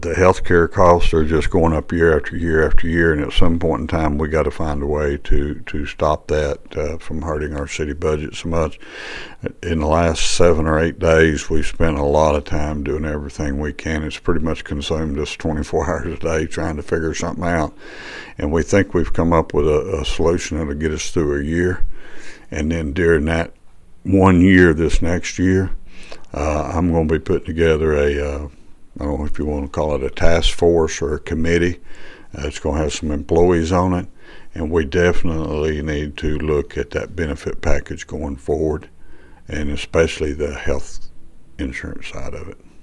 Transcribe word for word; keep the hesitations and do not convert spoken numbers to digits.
The healthcare costs are just going up year after year after year, and at some point in time, we got to find a way to to stop that uh, from hurting our city budget so much. In the last seven or eight days, we've spent a lot of time doing everything we can. It's pretty much consumed us twenty-four hours a day trying to figure something out, and we think we've come up with a, a solution that'll get us through a year. And then during that one year, this next year, uh, I'm going to be putting together a uh, I don't know if you want to call it a task force or a committee. Uh, it's going to have some employees on it, and we definitely need to look at that benefit package going forward, and especially the health insurance side of it.